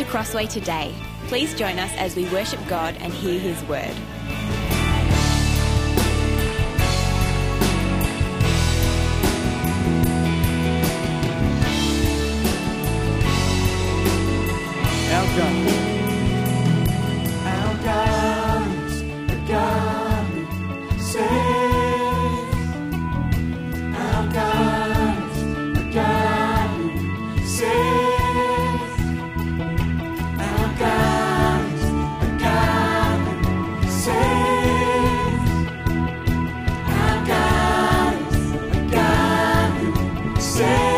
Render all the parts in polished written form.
Crossway today. Please join us as we worship God and hear His word. Our God is the God who saves. Our God is the God who saves. Our God is the God who saves. Our God is the God who saves.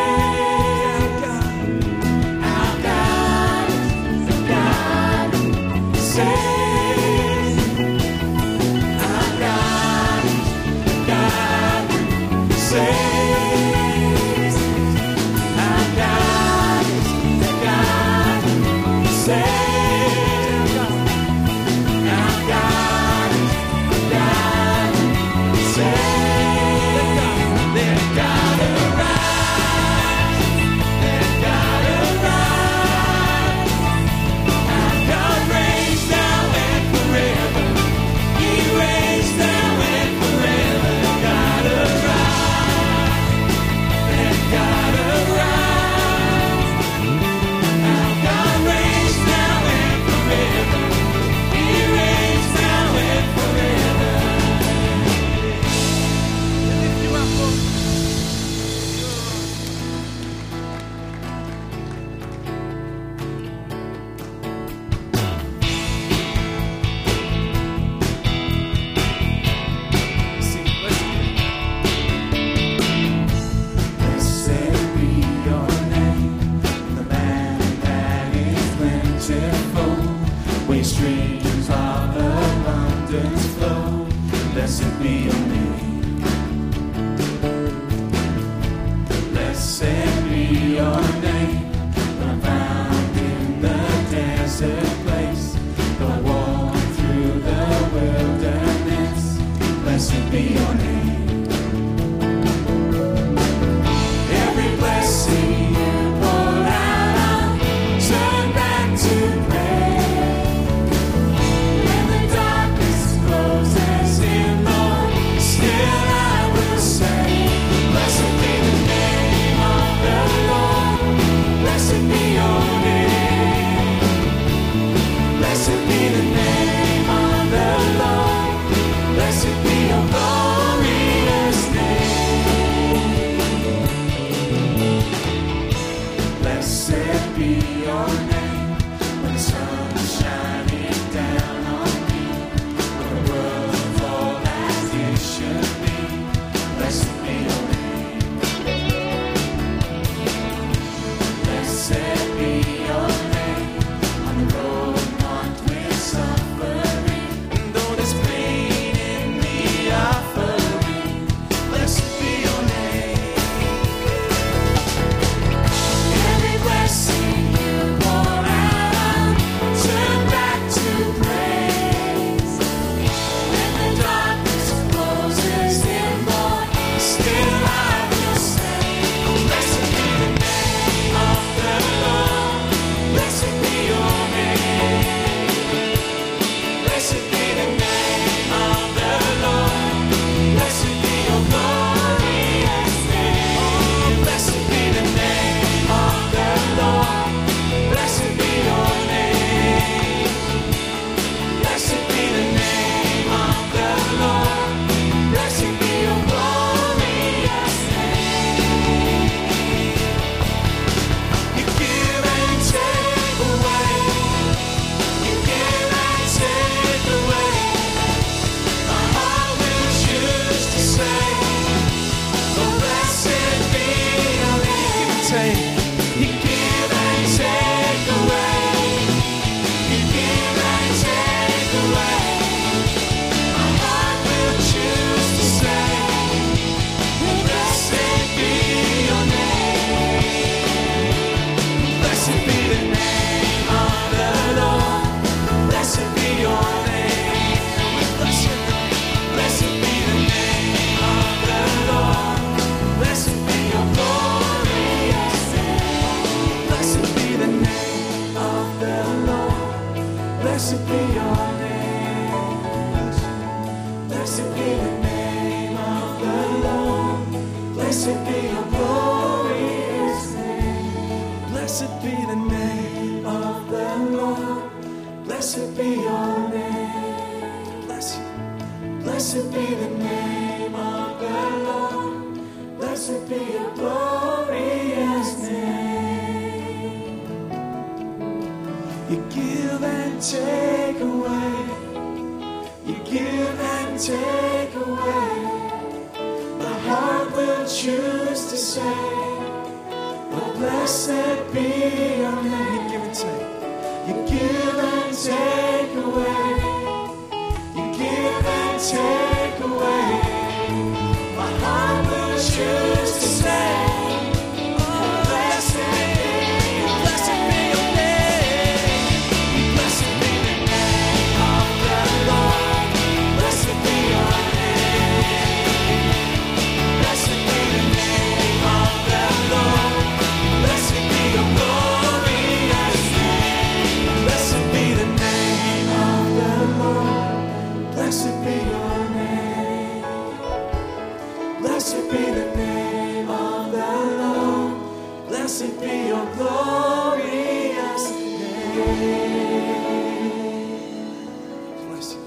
Blessed be your glorious name. Blessed be the name of the Lord. Blessed be your name. Blessed be the name of the Lord. Blessed be your glorious name. You give and take away. You give and take away. My heart will choose to say, oh, blessed be your name. You give and take. You give and take away. You give and take away. My heart will choose to say, oh, blessed be your name. Blessed be the name of the Lord. Blessed be your name. Blessed be the name of the Lord. Blessed be your glorious name. Blessed be the name of the Lord. Blessed be your name. Blessed be the name of the Lord. Blessed be your glorious name. Bless you.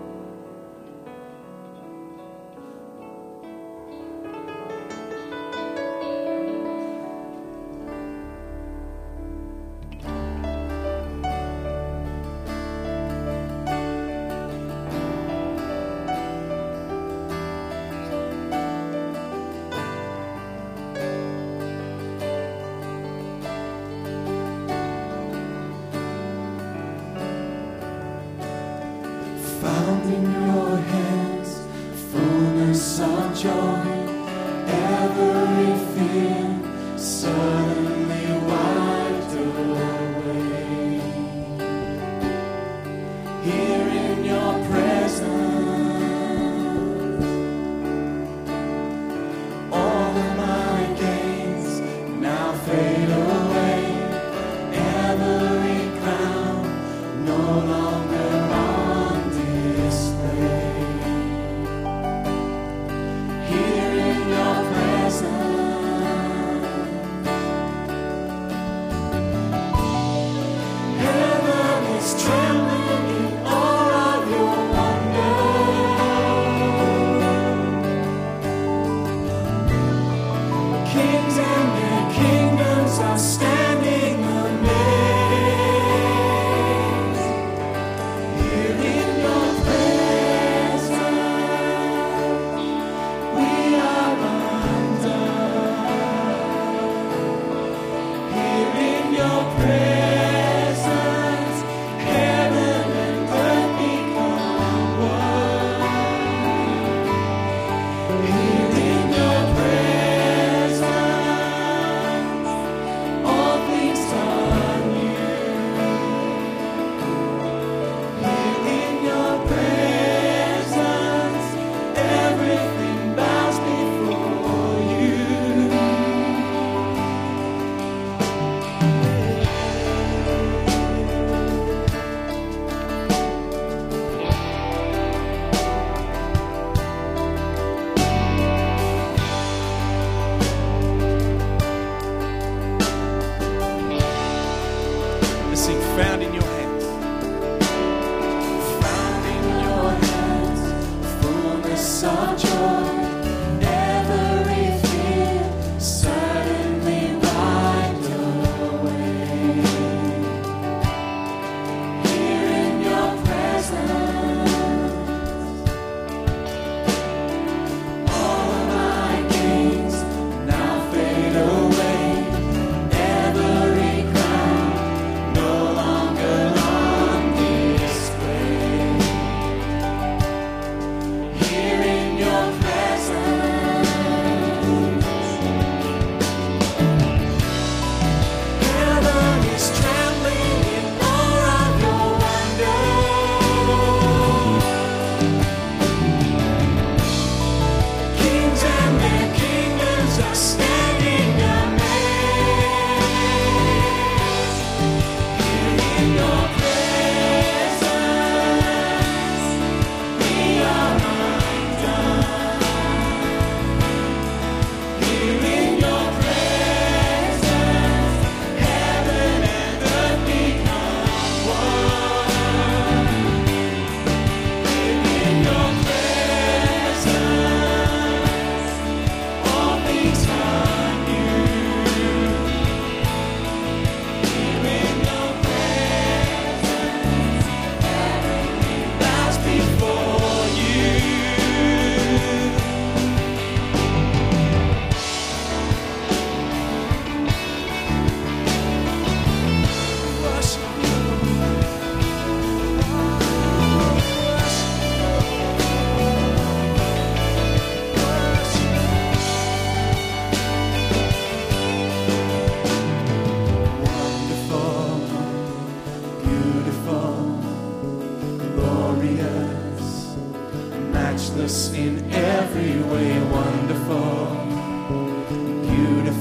Found in your hands, fullness of joy, every fear suddenly wiped away. Here in your presence, all of my gains now fade away. Every crown no longer on display. Here in your presence,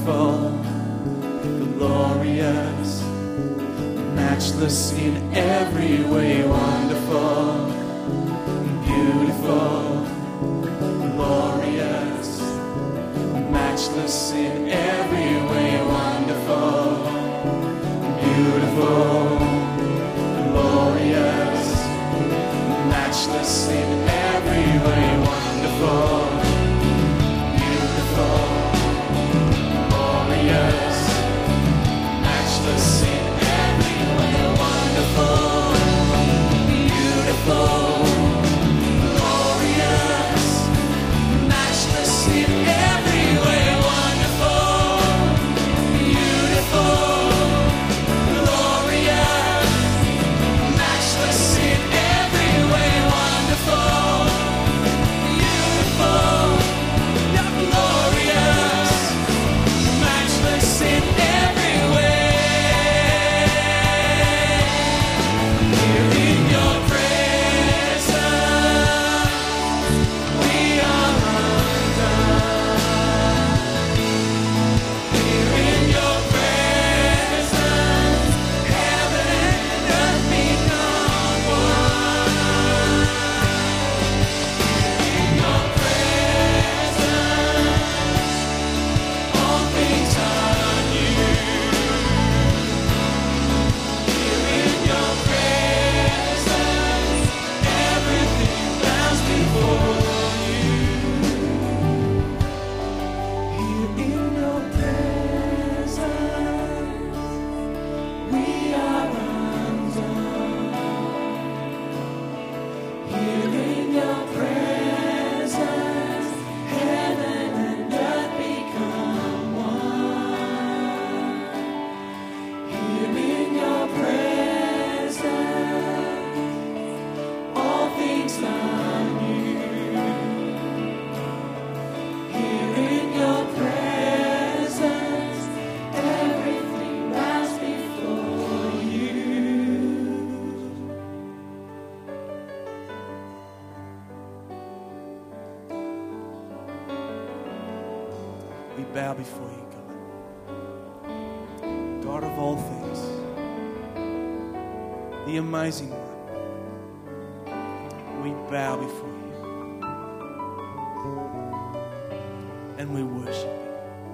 wonderful, glorious, matchless in every way, wonderful, beautiful, glorious, matchless in every way, wonderful, beautiful, glorious, matchless in every way, wonderful, beautiful, glorious, matchless in every way, wonderful, beautiful, glorious, matchless in every way, wonderful, beautiful, glorious, matchless in every way, wonderful, beautiful, glorious, matchless in every way. Here in your presence, we are undone. Here in your presence, heaven and earth become one. In your presence, all things are new. Here in your presence, everything bows before you. Here in your presence, we are undone. Here in your presence, heaven and earth become one. Here in your presence, all things are new. Here in your presence, everything bows before you. We bow before you, God. God of all things, the amazing one. We bow before you and we worship you.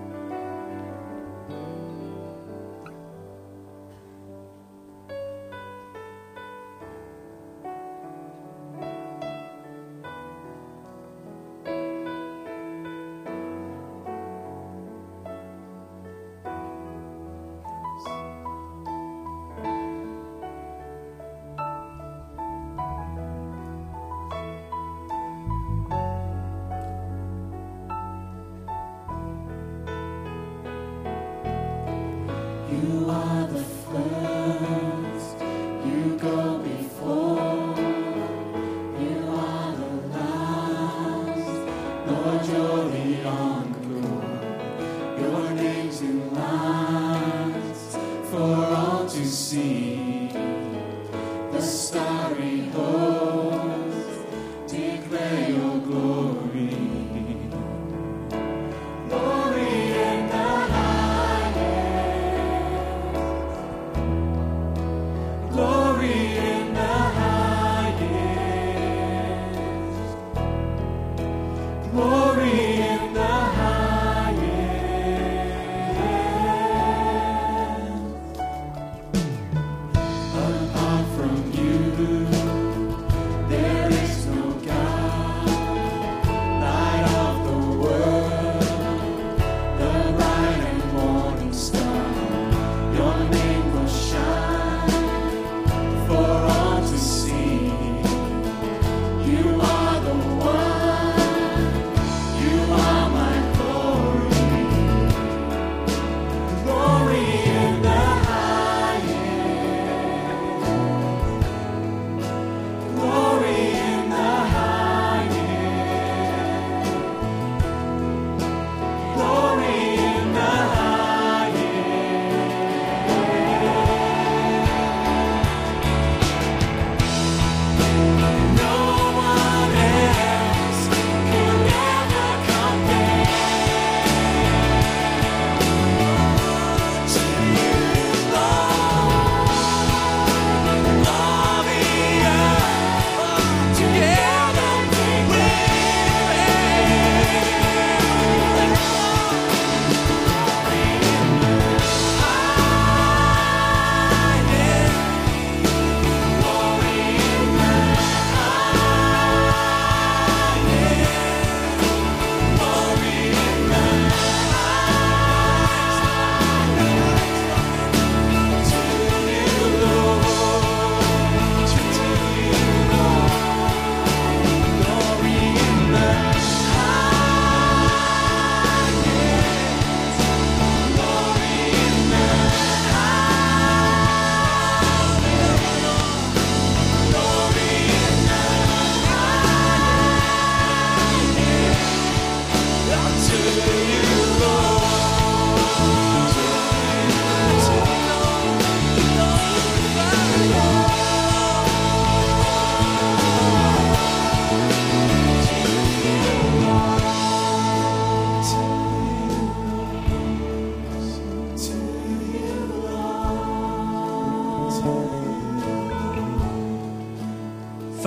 You are the first, you go before, you are the last, Lord, you're the encore, your name's in lights for all to see, the starry host declare your glory. Glory in the glory in the highest. Glory in the highest. Apart from you,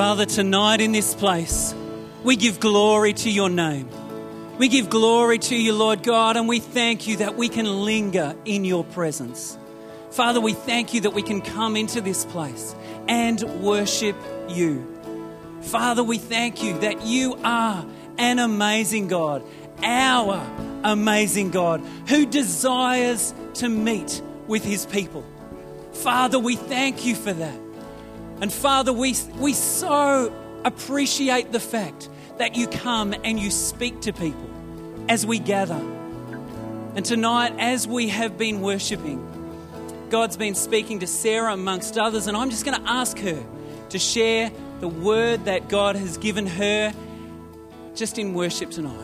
Father, tonight in this place, we give glory to your name. We give glory to you, Lord God, and we thank you that we can linger in your presence. Father, we thank you that we can come into this place and worship you. Father, we thank you that you are an amazing God, our amazing God, who desires to meet with his people. Father, we thank you for that. And Father, we so appreciate the fact that you come and you speak to people as we gather. And tonight, as we have been worshipping, God's been speaking to Sarah amongst others, and I'm just going to ask her to share the word that God has given her just in worship tonight.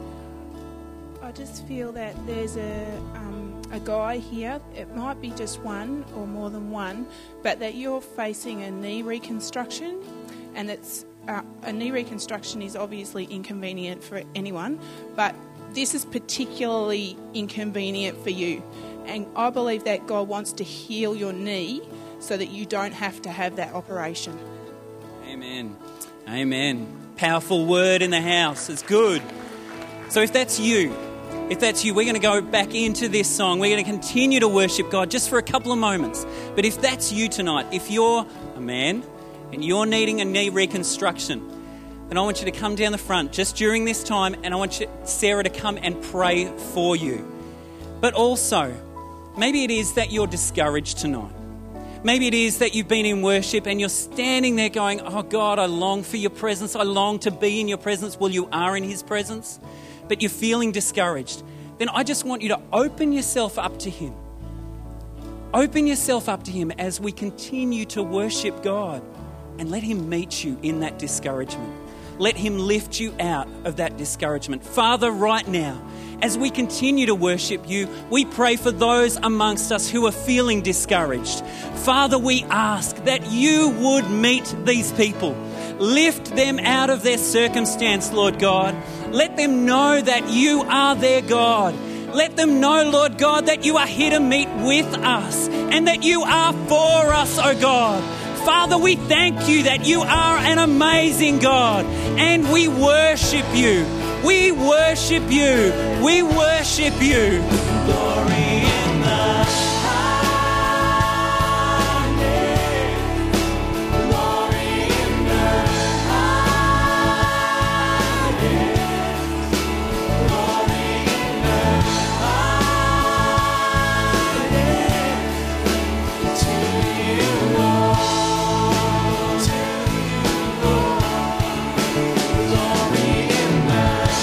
I just feel that there's a guy here, it might be just one or more than one, but that you're facing a knee reconstruction, and it's a knee reconstruction is obviously inconvenient for anyone, but this is particularly inconvenient for you. And I believe that God wants to heal your knee so that you don't have to have that operation. Amen. Amen. Powerful word in the house. It's good. So if that's you, we're going to go back into this song. We're going to continue to worship God just for a couple of moments. But if that's you tonight, if you're a man and you're needing a knee reconstruction, then I want you to come down the front just during this time, and I want Sarah to come and pray for you. But also, maybe it is that you're discouraged tonight. Maybe it is that you've been in worship and you're standing there going, oh God, I long for your presence. I long to be in your presence. Well, you are in his presence, but you're feeling discouraged. Then I just want you to open yourself up to him. Open yourself up to him as we continue to worship God, and let him meet you in that discouragement. Let him lift you out of that discouragement. Father, right now, as we continue to worship you, we pray for those amongst us who are feeling discouraged. Father, we ask that you would meet these people. Lift them out of their circumstance, Lord God. Let them know that you are their God. Let them know, Lord God, that you are here to meet with us and that you are for us, oh God. Father, we thank you that you are an amazing God, and we worship you. We worship you. We worship you. Glory in the highest. Glory in the highest. Glory in the highest. To you, Lord. To you, Lord. Glory in the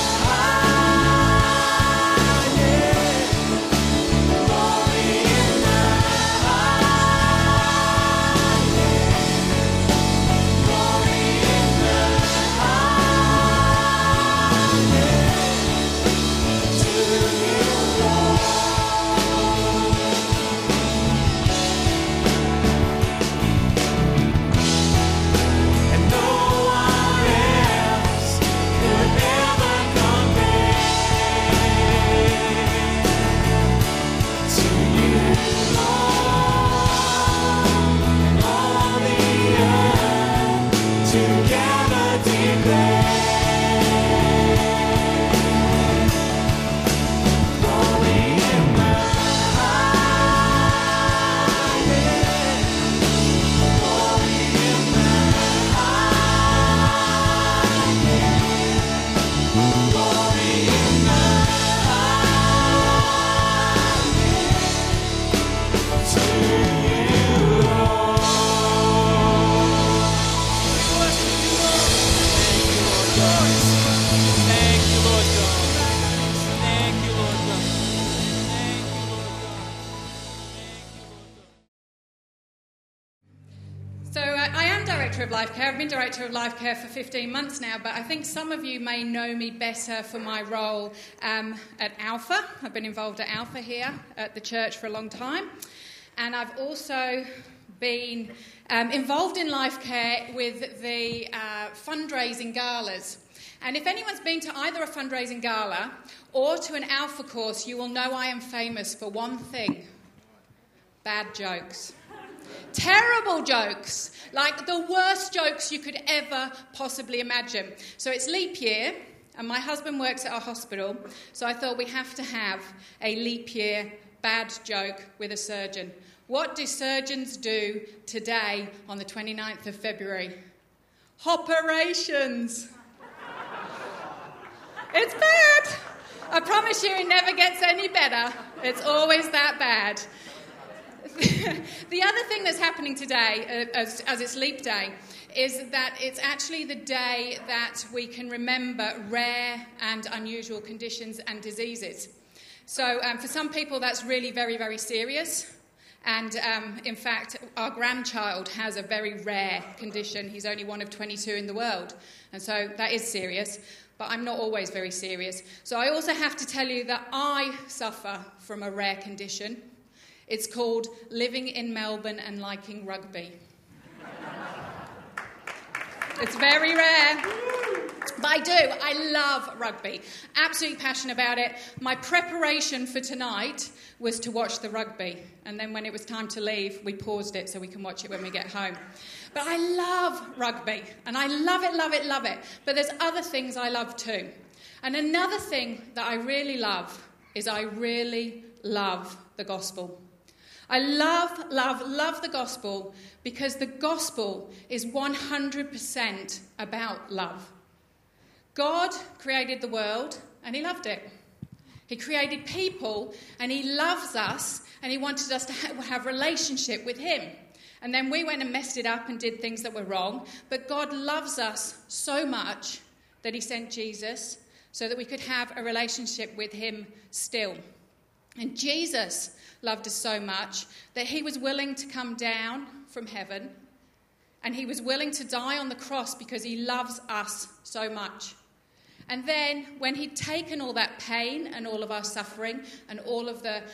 Director of Life Care. I've been Director of Life Care for 15 months now, but I think some of you may know me better for my role at Alpha. I've been involved at Alpha here at the church for a long time, and I've also been involved in Life Care with the fundraising galas. And if anyone's been to either a fundraising gala or to an Alpha course, you will know I am famous for one thing: bad jokes. Terrible jokes, like the worst jokes you could ever possibly imagine. So it's leap year, and my husband works at a hospital, so I thought we have to have a leap year bad joke with a surgeon. What do surgeons do today on the 29th of February? Operations. It's bad. I promise you it never gets any better. It's always that bad. The other thing that's happening today, as it's Leap Day, is that it's actually the day that we can remember rare and unusual conditions and diseases. So for some people that's really very, very serious. And in fact, our grandchild has a very rare condition. He's only one of 22 in the world. And so that is serious. But I'm not always very serious. So I also have to tell you that I suffer from a rare condition. It's called living in Melbourne and liking rugby. It's very rare. But I do. I love rugby. Absolutely passionate about it. My preparation for tonight was to watch the rugby. And then when it was time to leave, we paused it so we can watch it when we get home. But I love rugby. And I love it, love it, love it. But there's other things I love too. And another thing that I really love is I really love the gospel. I love, love, love the gospel because the gospel is 100% about love. God created the world and he loved it. He created people and he loves us and he wanted us to have a relationship with him. And then we went and messed it up and did things that were wrong. But God loves us so much that he sent Jesus so that we could have a relationship with him still. And Jesus loved us so much that he was willing to come down from heaven and he was willing to die on the cross because he loves us so much. And then when he'd taken all that pain and all of our suffering and all of the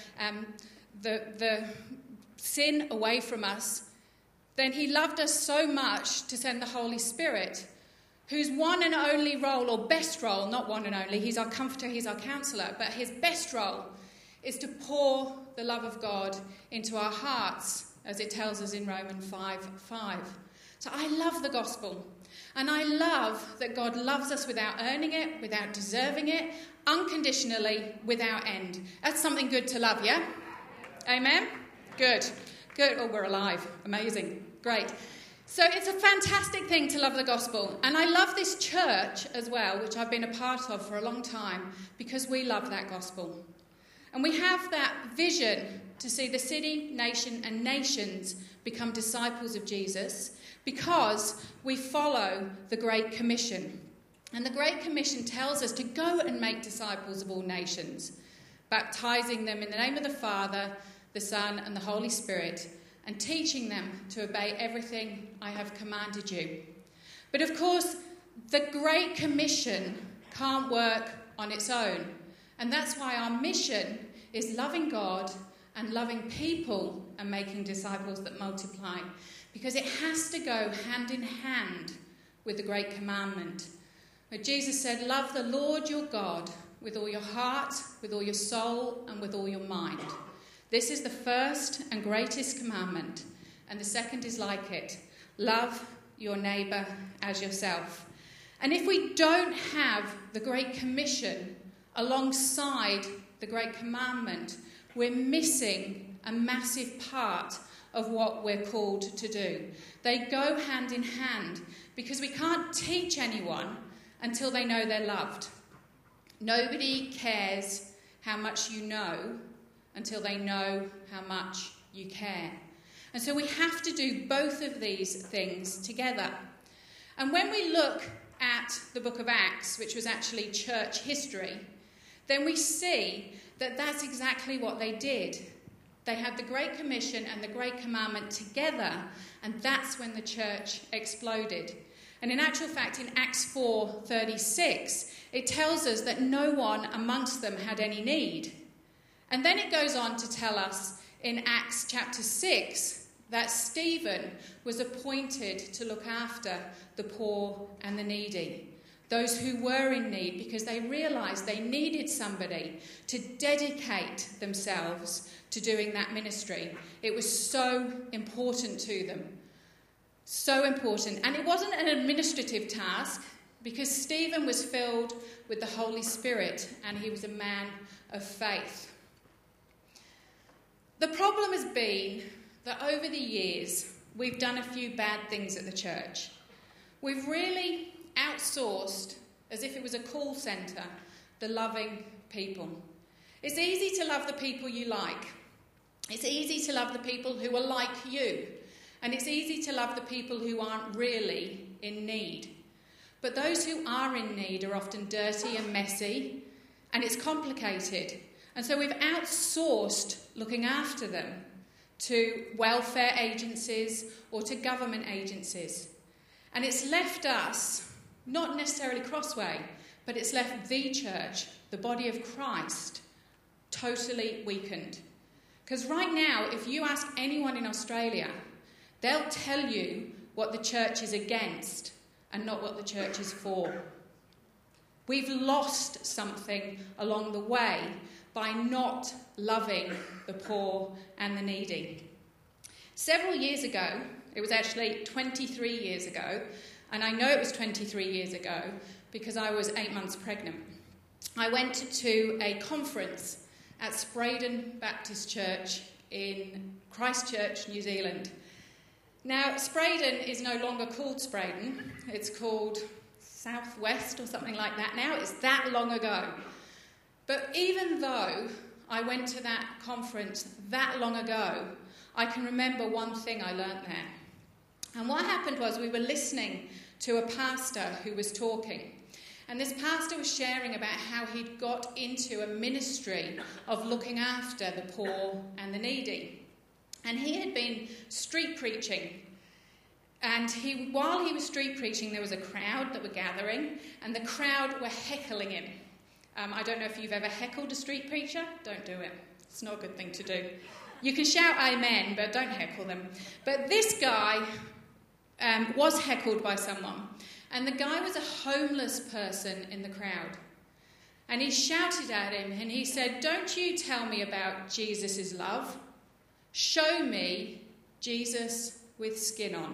sin away from us, then he loved us so much to send the Holy Spirit, whose one and only role, or best role, not one and only, he's our comforter, he's our counselor, but his best role is to pour the love of God into our hearts, as it tells us in Romans 5:5. So I love the gospel. And I love that God loves us without earning it, without deserving it, unconditionally, without end. That's something good to love, yeah? Amen? Good. Good. Oh, we're alive. Amazing. Great. So it's a fantastic thing to love the gospel. And I love this church as well, which I've been a part of for a long time, because we love that gospel. And we have that vision to see the city, nation, and nations become disciples of Jesus because we follow the Great Commission. And the Great Commission tells us to go and make disciples of all nations, baptizing them in the name of the Father, the Son, and the Holy Spirit, and teaching them to obey everything I have commanded you. But of course, the Great Commission can't work on its own. And that's why our mission is loving God and loving people and making disciples that multiply. Because it has to go hand in hand with the Great Commandment. Where Jesus said, love the Lord your God with all your heart, with all your soul, and with all your mind. This is the first and greatest commandment. And the second is like it. Love your neighbour as yourself. And if we don't have the Great Commission alongside the Great Commandment, we're missing a massive part of what we're called to do. They go hand in hand because we can't teach anyone until they know they're loved. Nobody cares how much you know until they know how much you care. And so we have to do both of these things together. And when we look at the book of Acts, which was actually church history, then we see that that's exactly what they did. They had the Great Commission and the Great Commandment together, and that's when the church exploded. And in actual fact, in Acts 4:36, it tells us that no one amongst them had any need. And then it goes on to tell us in Acts chapter 6 that Stephen was appointed to look after the poor and the needy. those who were in need, because they realised they needed somebody to dedicate themselves to doing that ministry. It was so important to them. So important. And it wasn't an administrative task, because Stephen was filled with the Holy Spirit and he was a man of faith. The problem has been that over the years, we've done a few bad things at the church. We've really outsourced, as if it was a call centre, the loving people. It's easy to love the people you like. It's easy to love the people who are like you. And it's easy to love the people who aren't really in need. But those who are in need are often dirty and messy, and it's complicated. And so we've outsourced looking after them to welfare agencies or to government agencies. And it's left us, not necessarily Crossway, but it's left the church, the body of Christ, totally weakened. Because right now, if you ask anyone in Australia, they'll tell you what the church is against and not what the church is for. We've lost something along the way by not loving the poor and the needy. Several years ago, it was actually 23 years ago, and I know it was 23 years ago because I was 8 months pregnant. I went to a conference at Spraydon Baptist Church in Christchurch, New Zealand. Now, Spraydon is no longer called Spraydon. It's called Southwest or something like that now. It's that long ago. But even though I went to that conference that long ago, I can remember one thing I learnt there. And what happened was we were listening to a pastor who was talking. And this pastor was sharing about how he'd got into a ministry of looking after the poor and the needy. And he had been street preaching. And while he was street preaching, there was a crowd that were gathering, and the crowd were heckling him. I don't know if you've ever heckled a street preacher. Don't do it. It's not a good thing to do. You can shout amen, but don't heckle them. But this guy was heckled by someone. And the guy was a homeless person in the crowd. And he shouted at him and he said, "Don't you tell me about Jesus' love. Show me Jesus with skin on."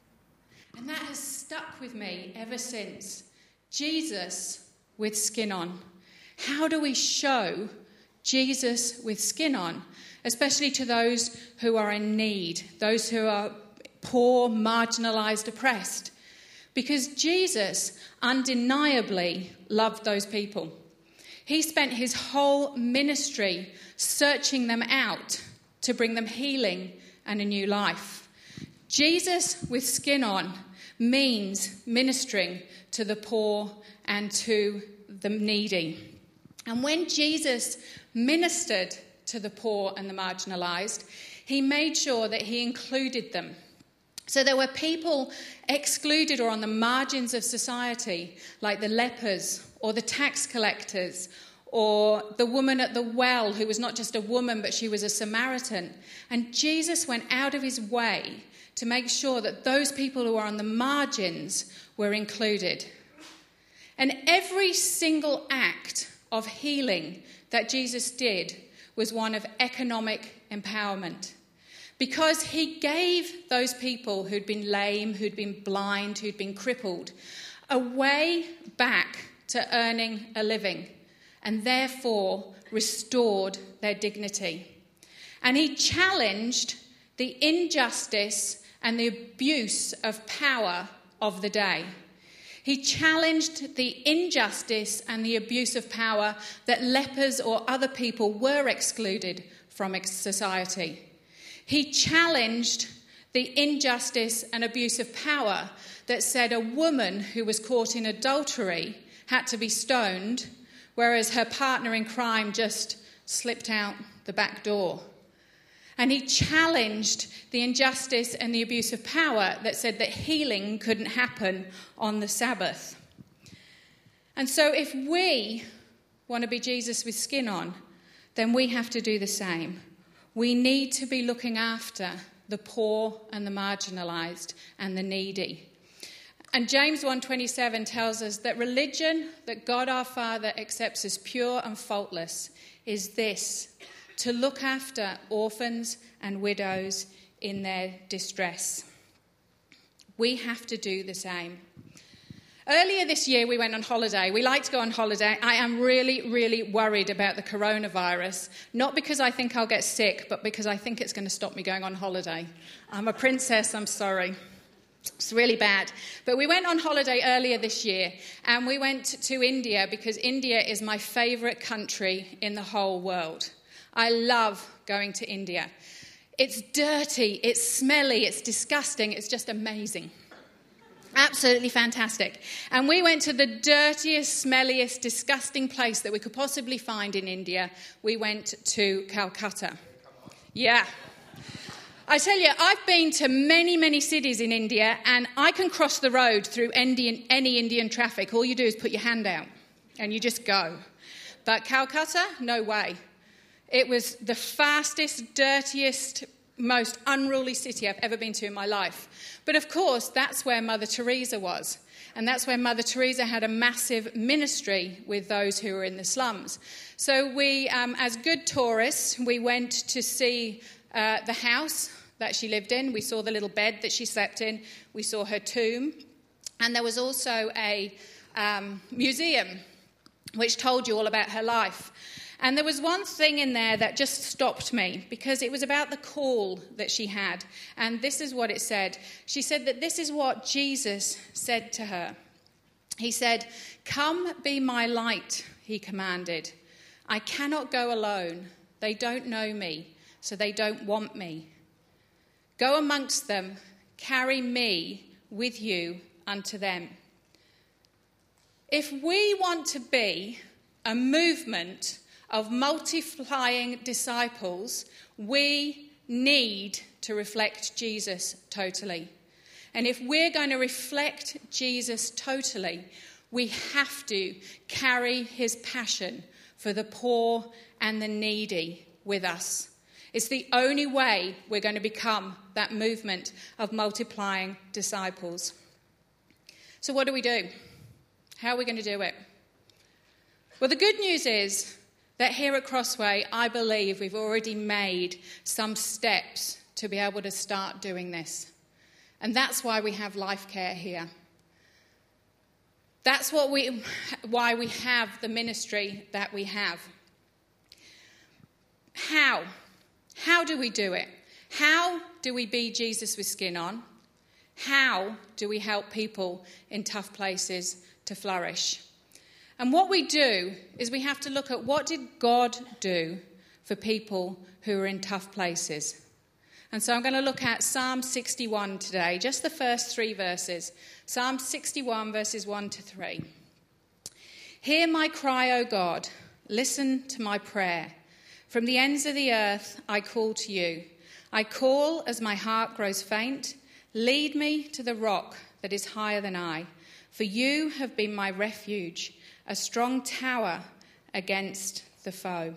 And that has stuck with me ever since. Jesus with skin on. How do we show Jesus with skin on? Especially to those who are in need, those who are poor, marginalised, oppressed. Because Jesus undeniably loved those people. He spent his whole ministry searching them out to bring them healing and a new life. Jesus with skin on means ministering to the poor and to the needy. And when Jesus ministered to the poor and the marginalised, he made sure that he included them. So there were people excluded or on the margins of society, like the lepers or the tax collectors or the woman at the well who was not just a woman but she was a Samaritan. And Jesus went out of his way to make sure that those people who are on the margins were included. And every single act of healing that Jesus did was one of economic empowerment. Because he gave those people who'd been lame, who'd been blind, who'd been crippled, a way back to earning a living, and therefore restored their dignity. And he challenged the injustice and the abuse of power of the day. He challenged the injustice and the abuse of power that lepers or other people were excluded from society. He challenged the injustice and abuse of power that said a woman who was caught in adultery had to be stoned, whereas her partner in crime just slipped out the back door. And he challenged the injustice and the abuse of power that said that healing couldn't happen on the Sabbath. And so if we want to be Jesus with skin on, then we have to do the same. We need to be looking after the poor and the marginalised and the needy. And James 1:27 tells us that religion that God our Father accepts as pure and faultless is this: to look after orphans and widows in their distress. We have to do the same. Earlier this year, we went on holiday. We like to go on holiday. I am really, really worried about the coronavirus, not because I think I'll get sick, but because I think it's going to stop me going on holiday. I'm a princess, I'm sorry. It's really bad. But we went on holiday earlier this year, and we went to India because India is my favourite country in the whole world. I love going to India. It's dirty, it's smelly, it's disgusting, it's just amazing. Absolutely fantastic. And we went to the dirtiest, smelliest, disgusting place that we could possibly find in India. We went to Calcutta. Yeah. I tell you, I've been to many, many cities in India, and I can cross the road through any Indian traffic. All you do is put your hand out, and you just go. But Calcutta, no way. It was the fastest, dirtiest, most unruly city I've ever been to in my life. But of course, that's where Mother Teresa was. And that's where Mother Teresa had a massive ministry with those who were in the slums. So we, as good tourists, we went to see the house that she lived in. We saw the little bed that she slept in. We saw her tomb. And there was also a museum which told you all about her life. And there was one thing in there that just stopped me, because it was about the call that she had. And this is what it said. She said that this is what Jesus said to her. He said, "Come be my light," he commanded. "I cannot go alone. They don't know me, so they don't want me. Go amongst them, carry me with you unto them." If we want to be a movement of multiplying disciples, we need to reflect Jesus totally. And if we're going to reflect Jesus totally, we have to carry his passion for the poor and the needy with us. It's the only way we're going to become that movement of multiplying disciples. So what do? How are we going to do it? Well, the good news is that here at Crossway, I believe we've already made some steps to be able to start doing this. And that's why we have Life Care here. That's why we have the ministry that we have. How? How do we do it? How do we be Jesus with skin on? How do we help people in tough places to flourish? And what we do is we have to look at, what did God do for people who are in tough places? And so I'm going to look at Psalm 61 today, just the first 3 verses. Psalm 61, verses 1 to 3. "Hear my cry, O God. Listen to my prayer. From the ends of the earth I call to you. I call as my heart grows faint. Lead me to the rock that is higher than I. For you have been my refuge, a strong tower against the foe."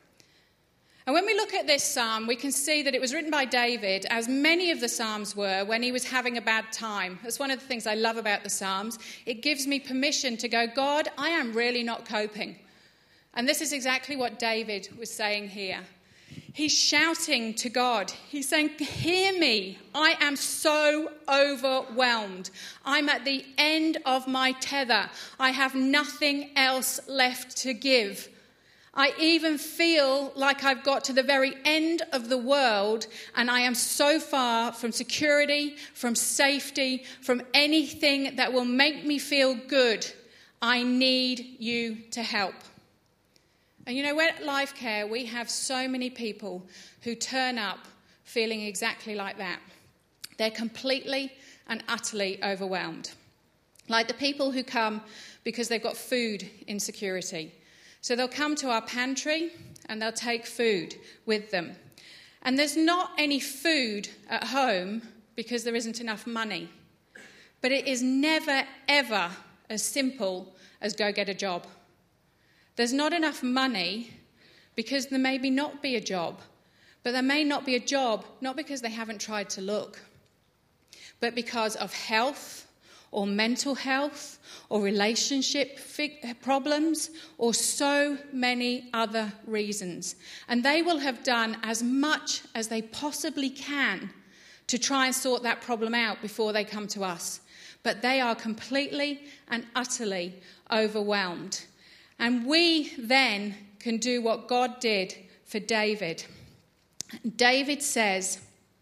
And when we look at this psalm, we can see that it was written by David, as many of the psalms were, when he was having a bad time. That's one of the things I love about the psalms. It gives me permission to go, God, I am really not coping. And this is exactly what David was saying here. He's shouting to God. He's saying, hear me. I am so overwhelmed. I'm at the end of my tether. I have nothing else left to give. I even feel like I've got to the very end of the world, and I am so far from security, from safety, from anything that will make me feel good. I need you to help. And you know, at Life Care, we have so many people who turn up feeling exactly like that. They're completely and utterly overwhelmed. Like the people who come because they've got food insecurity. So they'll come to our pantry and they'll take food with them. And there's not any food at home because there isn't enough money. But it is never, ever as simple as go get a job. There's not enough money because there may not be a job. But there may not be a job, not because they haven't tried to look, but because of health or mental health or relationship problems or so many other reasons. And they will have done as much as they possibly can to try and sort that problem out before they come to us. But they are completely and utterly overwhelmed. And we then can do what God did for David. David says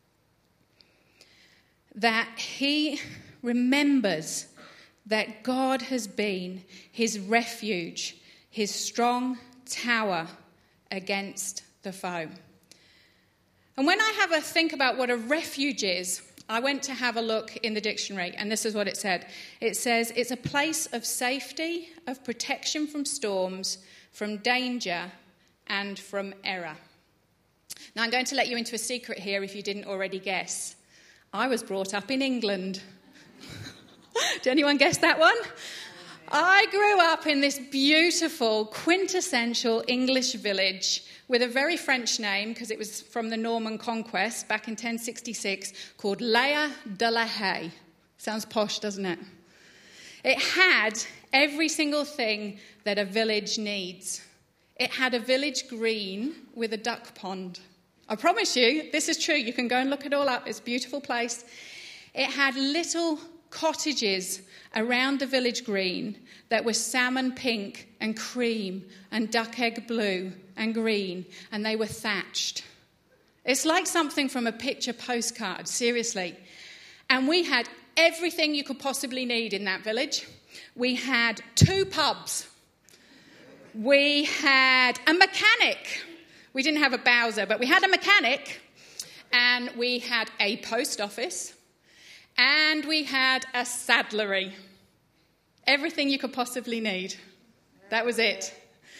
that he remembers that God has been his refuge, his strong tower against the foe. And when I have a think about what a refuge is, I went to have a look in the dictionary, and this is what it said. It says it's a place of safety, of protection from storms, from danger, and from error. Now, I'm going to let you into a secret here if you didn't already guess. I was brought up in England. Did anyone guess that one? I grew up in this beautiful, quintessential English village with a very French name, because it was from the Norman Conquest back in 1066, called Laia de la Haye. Sounds posh, doesn't it? It had every single thing that a village needs. It had a village green with a duck pond. I promise you, this is true. You can go and look it all up. It's a beautiful place. It had little cottages around the village green that were salmon pink and cream and duck egg blue and green, and they were thatched. It's like something from a picture postcard, seriously. And we had everything you could possibly need in that village. We had 2 pubs. We had a mechanic. We didn't have a Bowser, but we had a mechanic. And we had a post office. And we had a saddlery. Everything you could possibly need. That was it.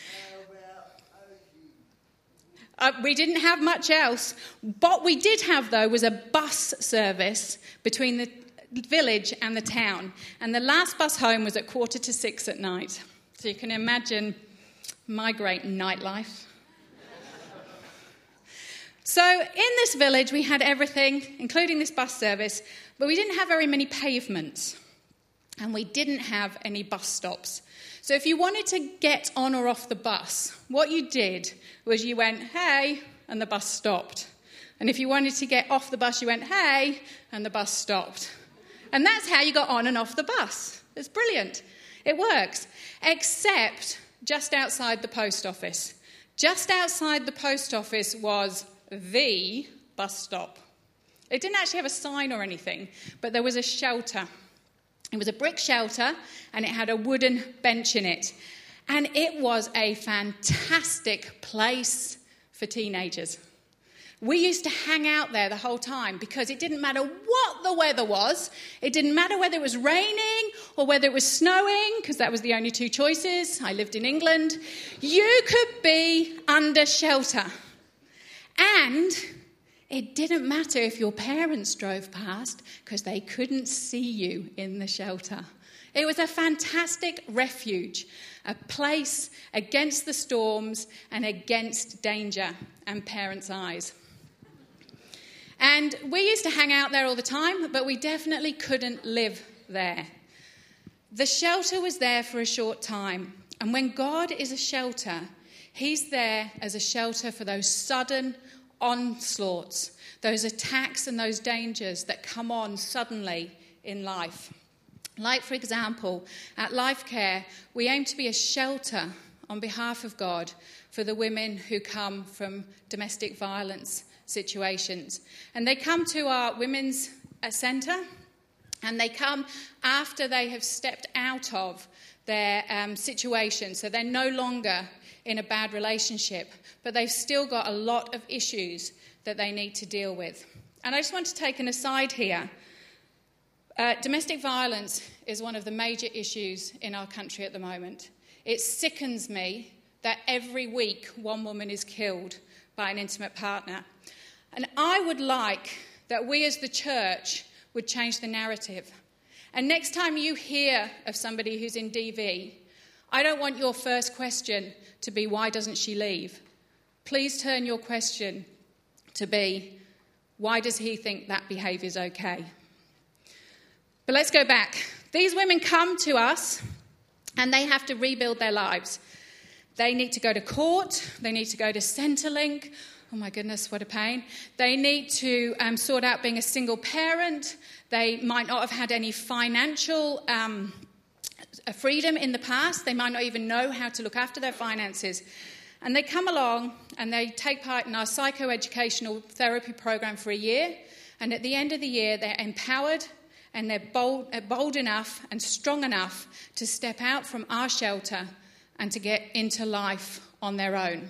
We didn't have much else. What we did have, though, was a bus service between the village and the town. And the last bus home was at 5:45 at night. So you can imagine my great nightlife. So in this village, we had everything, including this bus service, but we didn't have very many pavements. And we didn't have any bus stops. So if you wanted to get on or off the bus, what you did was you went, hey, and the bus stopped. And if you wanted to get off the bus, you went, hey, and the bus stopped. And that's how you got on and off the bus. It's brilliant. It works. Except just outside the post office. Just outside the post office was the bus stop. It didn't actually have a sign or anything, but there was a shelter. It was a brick shelter, and it had a wooden bench in it. And it was a fantastic place for teenagers. We used to hang out there the whole time because it didn't matter what the weather was. It didn't matter whether it was raining or whether it was snowing, because that was the only 2 choices. I lived in England. You could be under shelter. And it didn't matter if your parents drove past, because they couldn't see you in the shelter. It was a fantastic refuge, a place against the storms and against danger and parents' eyes. And we used to hang out there all the time, but we definitely couldn't live there. The shelter was there for a short time. And when God is a shelter, he's there as a shelter for those sudden onslaughts, those attacks and those dangers that come on suddenly in life. Like, for example, at Life Care, we aim to be a shelter on behalf of God for the women who come from domestic violence situations. And they come to our women's centre, and they come after they have stepped out of their situation. So they're no longer in a bad relationship, but they've still got a lot of issues that they need to deal with. And I just want to take an aside here. Domestic violence is one of the major issues in our country at the moment. It sickens me that every week one woman is killed by an intimate partner. And I would like that we as the church would change the narrative. And next time you hear of somebody who's in DV, I don't want your first question to be, why doesn't she leave? Please turn your question to be, why does he think that behaviour is okay? But let's go back These women come to us and they have to rebuild their lives. They need to go to court. They need to go to Centrelink. Oh my goodness, what a pain. They need to sort out being a single parent. They might not have had any financial freedom in the past. They might not even know how to look after their finances. And they come along and they take part in our psychoeducational therapy program for a year. And at the end of the year, they're empowered and they're bold enough and strong enough to step out from our shelter and to get into life on their own.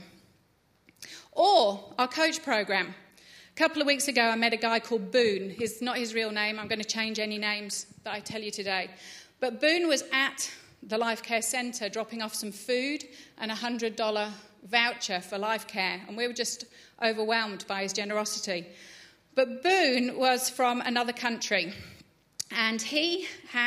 Or our coach program. A couple of weeks ago, I met a guy called Boone. It's not his real name. I'm going to change any names that I tell you today. But Boone was at the Life Care Centre dropping off some food and a $100 voucher for Life Care. And we were just overwhelmed by his generosity. But Boone was from another country. And he's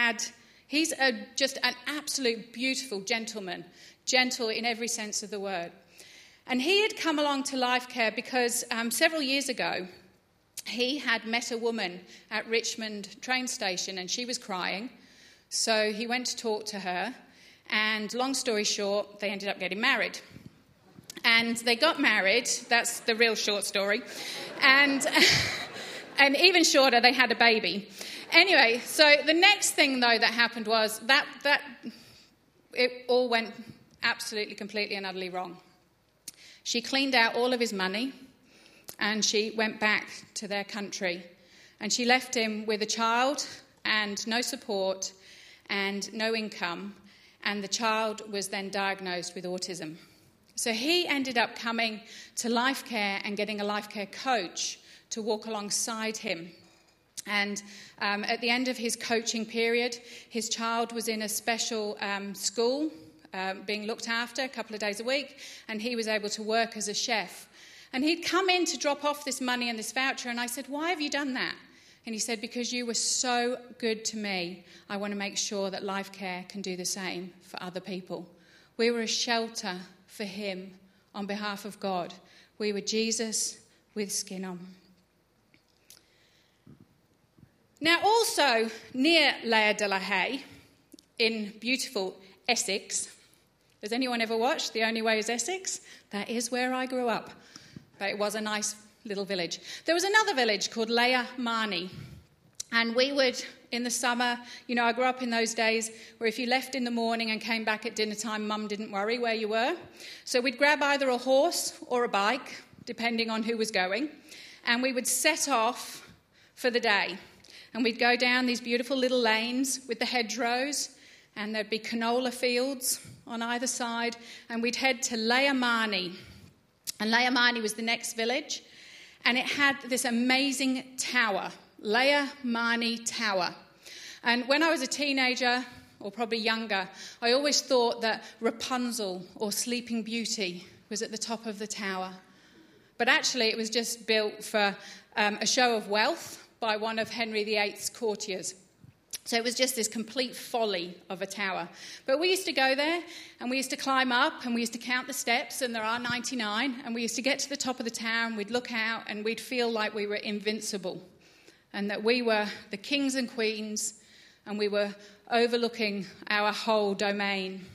just an absolute beautiful gentleman. Gentle in every sense of the word. And he had come along to Life Care because several years ago, he had met a woman at Richmond train station and she was crying. So he went to talk to her. And long story short, they ended up getting married. And they got married. That's the real short story. And even shorter, they had a baby. Anyway, so the next thing, though, that happened was that it all went absolutely, completely and utterly wrong. She cleaned out all of his money and she went back to their country. And she left him with a child and no support and no income. And the child was then diagnosed with autism. So he ended up coming to Life Care and getting a Life Care coach to walk alongside him. And at the end of his coaching period, his child was in a special school being looked after a couple of days a week, and he was able to work as a chef. And he'd come in to drop off this money and this voucher, and I said, "Why have you done that?" And he said, "Because you were so good to me, I want to make sure that Life Care can do the same for other people." We were a shelter for him on behalf of God. We were Jesus with skin on. Now, also near Layer de la Haye, in beautiful Essex. Has anyone ever watched The Only Way is Essex? That is where I grew up. But it was a nice little village. There was another village called Layer Marnie. And we would, in the summer, I grew up in those days where if you left in the morning and came back at dinner time, Mum didn't worry where you were. So we'd grab either a horse or a bike, depending on who was going. And we would set off for the day. And we'd go down these beautiful little lanes with the hedgerows, and there'd be canola fields on either side, and we'd head to Layer Marnie. And Layer Marnie was the next village, and it had this amazing tower, Layer Marnie Tower. And when I was a teenager, or probably younger, I always thought that Rapunzel or Sleeping Beauty was at the top of the tower. But actually it was just built for a show of wealth by one of Henry VIII's courtiers. So it was just this complete folly of a tower. But we used to go there, and we used to climb up, and we used to count the steps, and there are 99, and we used to get to the top of the tower, and we'd look out, and we'd feel like we were invincible, and that we were the kings and queens, and we were overlooking our whole domain.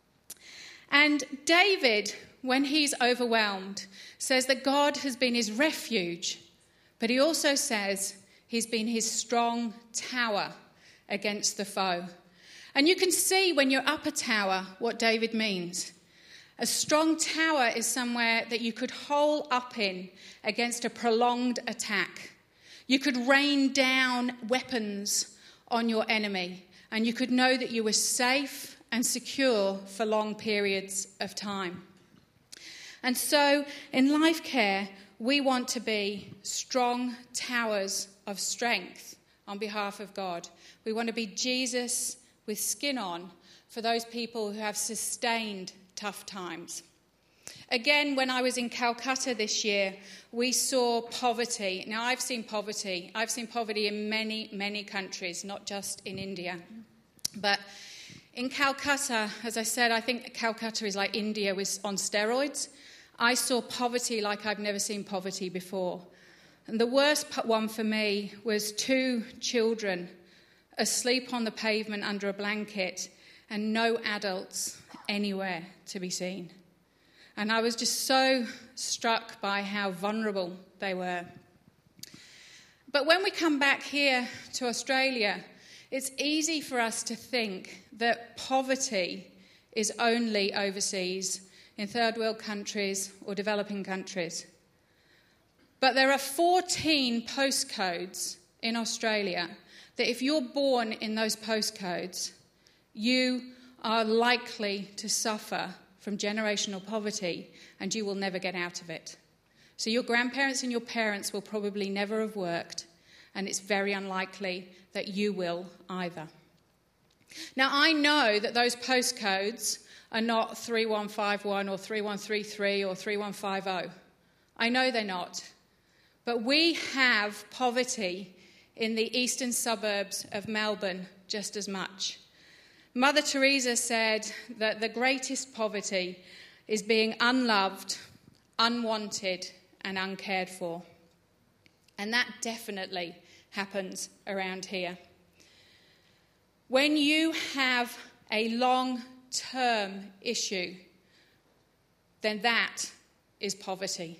And David, when he's overwhelmed, says that God has been his refuge, but he also says he's been his strong tower against the foe. And you can see when you're up a tower what David means. A strong tower is somewhere that you could hole up in against a prolonged attack. You could rain down weapons on your enemy, and you could know that you were safe and secure for long periods of time. And so in Life Care, we want to be strong towers of strength on behalf of God. We want to be Jesus with skin on for those people who have sustained tough times. Again, when I was in Calcutta this year, we saw poverty. Now, I've seen poverty. I've seen poverty in many, many countries, not just in India. But in Calcutta, as I said, I think Calcutta is like India on steroids. I saw poverty like I've never seen poverty before. And the worst one for me was 2 children asleep on the pavement under a blanket, and no adults anywhere to be seen. And I was just so struck by how vulnerable they were. But when we come back here to Australia, it's easy for us to think that poverty is only overseas in third world countries or developing countries. But there are 14 postcodes in Australia that if you're born in those postcodes, you are likely to suffer from generational poverty and you will never get out of it. So your grandparents and your parents will probably never have worked, and it's very unlikely that you will either. Now, I know that those postcodes are not 3151 or 3133 or 3150. I know they're not. But we have poverty in the eastern suburbs of Melbourne just as much. Mother Teresa said that the greatest poverty is being unloved, unwanted, and uncared for. And that definitely happens around here. When you have a long-term issue, then that is poverty.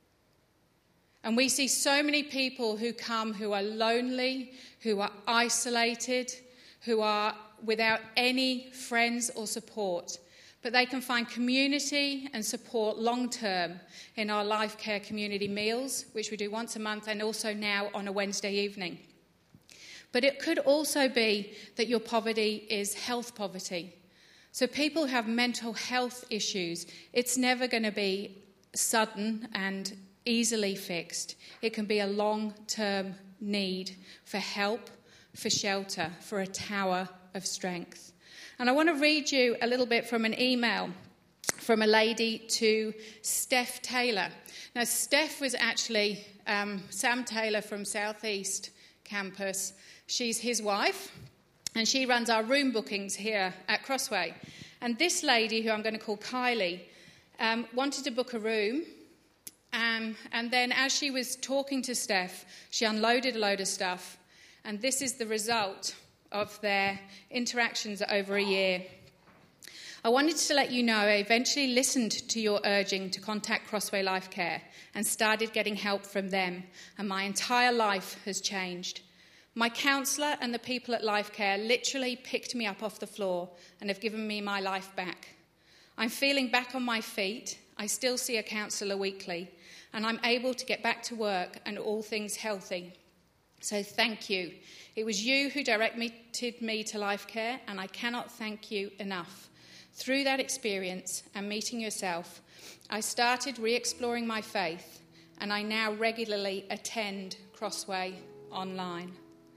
And we see so many people who come who are lonely, who are isolated, who are without any friends or support. But they can find community and support long-term in our Life Care community meals, which we do once a month and also now on a Wednesday evening. But it could also be that your poverty is health poverty. So people who have mental health issues, it's never going to be sudden and easily fixed. It can be a long-term need for help, for shelter, for a tower of strength. And I want to read you a little bit from an email from a lady to Steph Taylor. Now, Steph was actually Sam Taylor from Southeast Campus. She's his wife, and she runs our room bookings here at Crossway. And this lady, who I'm going to call Kylie, wanted to book a room. And then as she was talking to Steph, she unloaded a load of stuff. And this is the result of their interactions over a year. I wanted to let you know I eventually listened to your urging to contact Crossway Life Care and started getting help from them, and my entire life has changed. My counsellor and the people at Life Care literally picked me up off the floor and have given me my life back. I'm feeling back on my feet. I still see a counsellor weekly, and I'm able to get back to work and all things healthy. So thank you. It was you who directed me to Life Care, and I cannot thank you enough. Through that experience and meeting yourself, I started re-exploring my faith, and I now regularly attend Crossway online.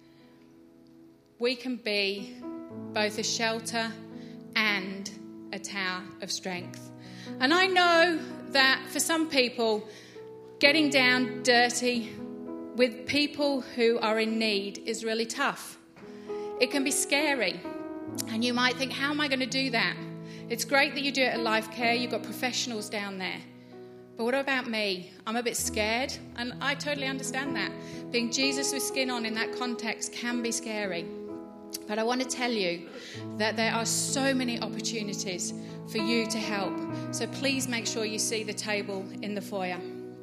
We can be both a shelter and a tower of strength. And I know that for some people, getting down dirty with people who are in need is really tough. It can be scary. And you might think, how am I going to do that? It's great that you do it at Life Care. You've got professionals down there. But what about me? I'm a bit scared, and I totally understand that. Being Jesus with skin on in that context can be scary. But I want to tell you that there are so many opportunities for you to help. So please make sure you see the table in the foyer.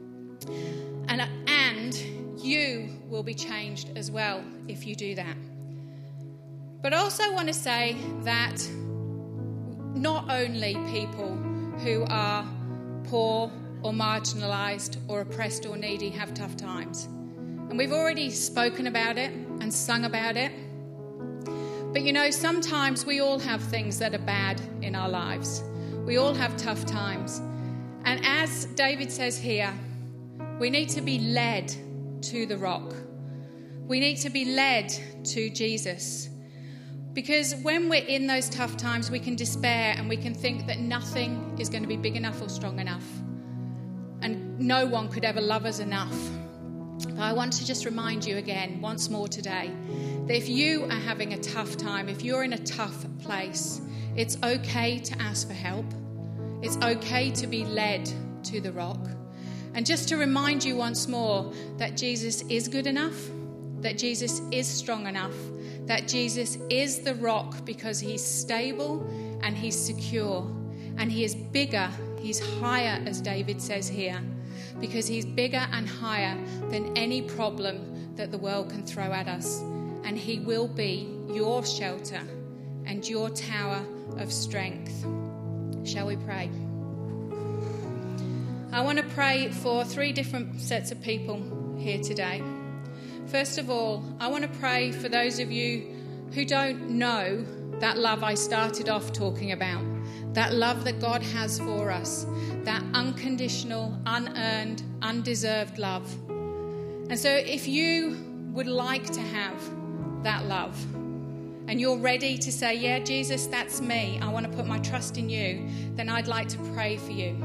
And you will be changed as well if you do that. But I also want to say that not only people who are poor or marginalised or oppressed or needy have tough times. And we've already spoken about it and sung about it. But you know, sometimes we all have things that are bad in our lives. We all have tough times. And as David says here, we need to be led to the rock. We need to be led to Jesus. Because when we're in those tough times, we can despair and we can think that nothing is going to be big enough or strong enough. And no one could ever love us enough. But I want to just remind you again, once more today, that if you are having a tough time, if you're in a tough place, it's okay to ask for help. It's okay to be led to the rock. And just to remind you once more that Jesus is good enough, that Jesus is strong enough, that Jesus is the rock because he's stable and he's secure, and he is bigger, he's higher, as David says here, because he's bigger and higher than any problem that the world can throw at us, and he will be your shelter and your tower of strength. Shall we pray? I want to pray for 3 different sets of people here today. First of all, I want to pray for those of you who don't know that love I started off talking about, that love that God has for us, that unconditional, unearned, undeserved love. And so if you would like to have that love, and you're ready to say, yeah, Jesus, that's me, I want to put my trust in you, then I'd like to pray for you.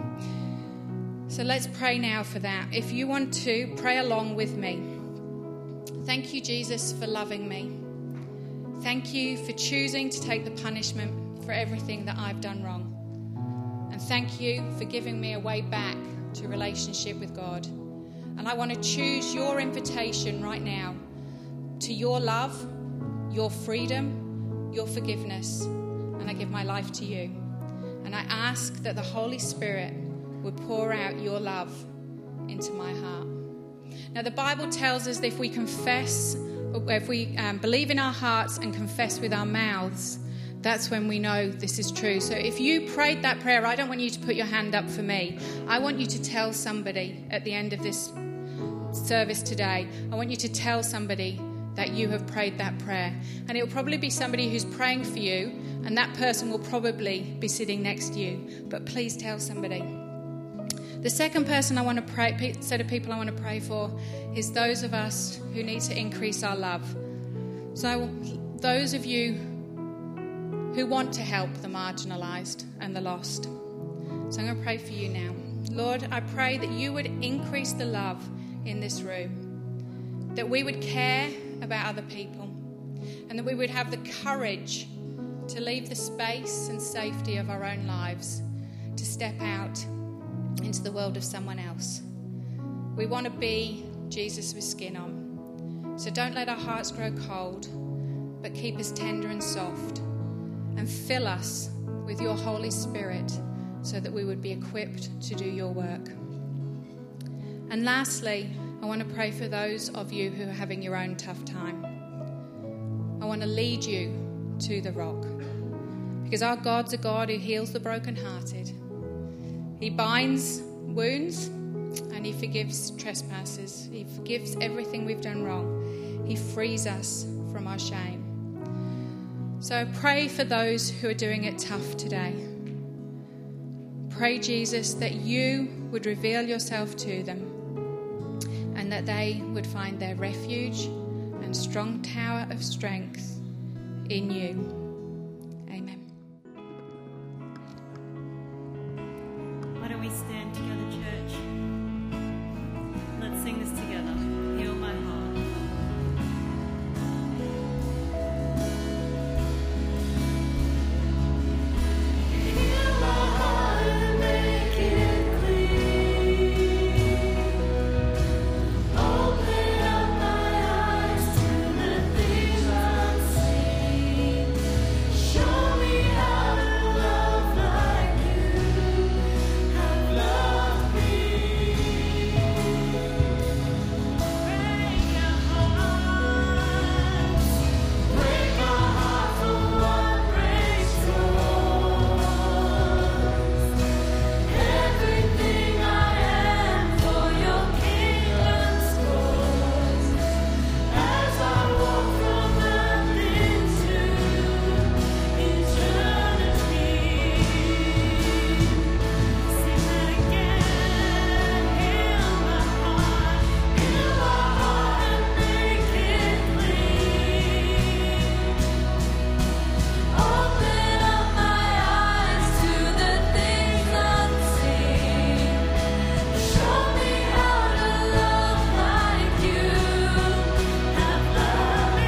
So let's pray now for that. If you want to, pray along with me. Thank you, Jesus, for loving me. Thank you for choosing to take the punishment for everything that I've done wrong. And thank you for giving me a way back to relationship with God. And I want to choose your invitation right now to your love, your freedom, your forgiveness. And I give my life to you. And I ask that the Holy Spirit would pour out your love into my heart. Now, the Bible tells us that if we confess, if we believe in our hearts and confess with our mouths, that's when we know this is true. So if you prayed that prayer, I don't want you to put your hand up for me. I want you to tell somebody at the end of this service today, I want you to tell somebody that you have prayed that prayer. And it will probably be somebody who's praying for you, and that person will probably be sitting next to you. But please tell somebody. The second person I want to pray, set of people I want to pray for, is those of us who need to increase our love. So those of you who want to help the marginalised and the lost. So I'm going to pray for you now. Lord, I pray that you would increase the love in this room, that we would care about other people, and that we would have the courage to leave the space and safety of our own lives to step out into the world of someone else. We want to be Jesus with skin on. So don't let our hearts grow cold, but keep us tender and soft, and fill us with your Holy Spirit so that we would be equipped to do your work. And lastly, I want to pray for those of you who are having your own tough time. I want to lead you to the rock, because our God's a God who heals the brokenhearted. He binds wounds and he forgives trespasses. He forgives everything we've done wrong. He frees us from our shame. So pray for those who are doing it tough today. Pray, Jesus, that you would reveal yourself to them, and that they would find their refuge and strong tower of strength in you. Amen. Why don't we stand together, church? Let's sing this together. Heal my heart. Heal my heart and make it clean. Open up my eyes to the things unseen. Show me how to love like you have loved me. Break my heart for what breaks yours. Everything I am for your kingdom's cause. As I walk from earth into eternity. Sing again, heal my heart and make it clean. Open up my eyes to the things unseen. Show me how to love like you have loved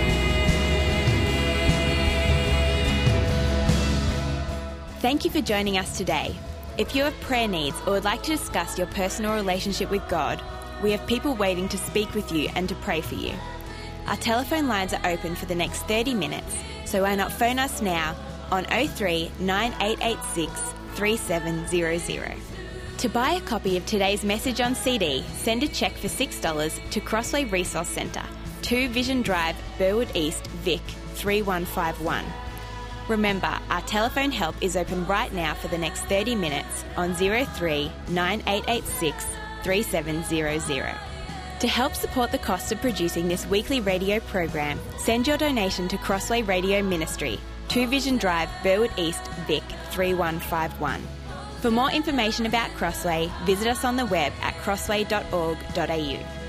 me. Thank you for joining us today. If you have prayer needs or would like to discuss your personal relationship with God, we have people waiting to speak with you and to pray for you. Our telephone lines are open for the next 30 minutes, so why not phone us now on 03 9886 3700. To buy a copy of today's message on CD, send a cheque for $6 to Crossway Resource Centre, 2 Vision Drive, Burwood East, Vic 3151. Remember, our telephone help is open right now for the next 30 minutes on 03 9886 3700. To help support the cost of producing this weekly radio program, send your donation to Crossway Radio Ministry, 2 Vision Drive, Burwood East, Vic 3151. For more information about Crossway, visit us on the web at crossway.org.au.